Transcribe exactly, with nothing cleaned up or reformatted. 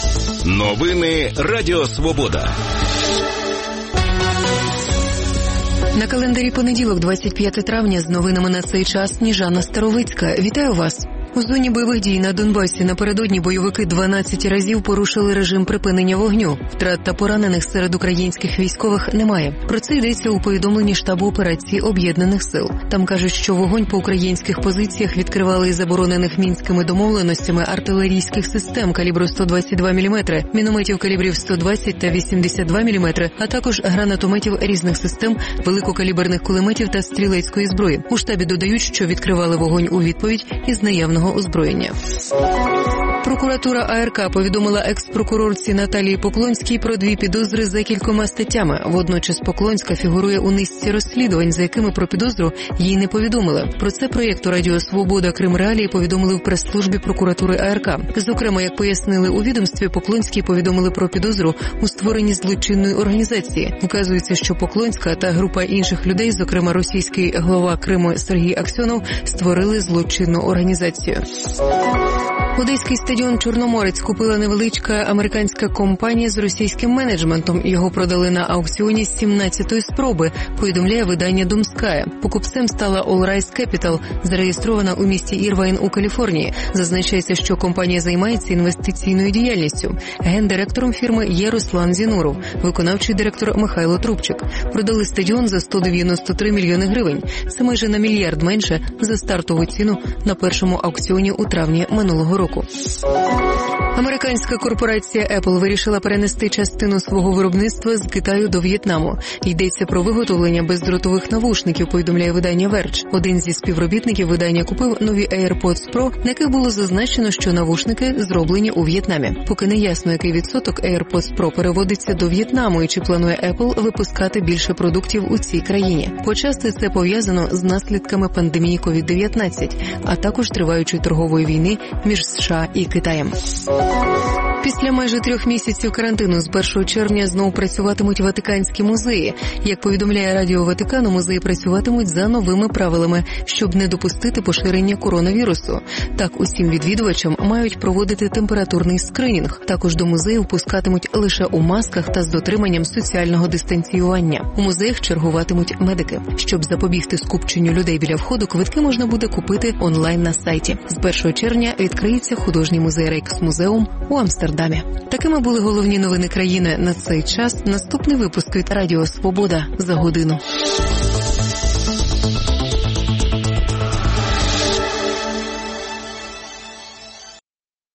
Новини Радіо Свобода. На календарі понеділок, двадцять п'яте травня, з новинами на цей час Сніжана Старовицька. Вітаю вас. У зоні бойових дій на Донбасі напередодні бойовики дванадцять разів порушили режим припинення вогню. Втрат та поранених серед українських військових немає. Про це йдеться у повідомленні штабу операції Об'єднаних сил. Там кажуть, що вогонь по українських позиціях відкривали із заборонених мінськими домовленостями артилерійських систем калібру сто двадцять два міліметри, мінометів калібрів сто двадцять та вісімдесят два міліметри, а також гранатометів різних систем, великокаліберних кулеметів та стрілецької зброї. У штабі додають, що відкривали вогонь у відповідь із наявного озброєння. Прокуратура А Р К повідомила екс-прокурорці Наталії Поклонській про дві підозри за кількома статтями. Водночас Поклонська фігурує у низці розслідувань, за якими про підозру їй не повідомили. Про це проєкту Радіо Свобода Крим Реалії повідомили в прес-службі прокуратури А Р К. Зокрема, як пояснили у відомстві, Поклонській повідомили про підозру у створенні злочинної організації. Вказується, що Поклонська та група інших людей, зокрема російський глава Криму Сергій Аксьонов, створили злочинну організацію. Одеський стадіон «Чорноморець» купила невеличка американська компанія з російським менеджментом. Його продали на аукціоні з сімнадцятої спроби, повідомляє видання «Думская». Покупцем стала All Rise Capital, зареєстрована у місті Ірвайн у Каліфорнії. Зазначається, що компанія займається інвестиційною діяльністю. Гендиректором фірми є Руслан Зінуров, виконавчий директор Михайло Трубчик. Продали стадіон за сто дев'яносто три мільйони гривень. Це майже на мільярд менше за стартову ціну на першому аукціоні у травні минулого року. Американська корпорація Apple вирішила перенести частину свого виробництва з Китаю до В'єтнаму. Йдеться про виготовлення бездротових навушників, повідомляє видання Verge. Один зі співробітників видання купив нові AirPods Pro, на яких було зазначено, що навушники зроблені у В'єтнамі. Поки не ясно, який відсоток AirPods Pro переводиться до В'єтнаму і чи планує Apple випускати більше продуктів у цій країні. Почасти це пов'язано з наслідками пандемії ковід дев'ятнадцять, а також триваючої торгової війни між США і Китаєм. Після майже трьох місяців карантину з першого червня знову працюватимуть Ватиканські музеї. Як повідомляє Радіо Ватикану, музеї працюватимуть за новими правилами, щоб не допустити поширення коронавірусу. Так, усім відвідувачам мають проводити температурний скринінг. Також до музеїв пускатимуть лише у масках та з дотриманням соціального дистанціювання. У музеях чергуватимуть медики. Щоб запобігти скупченню людей біля входу, квитки можна буде купити онлайн на сайті. З першого червня відкриється художній музей Рейксмузеум у Амстердамі. Такими були головні новини країни на цей час. Наступний випуск від Радіо Свобода за годину.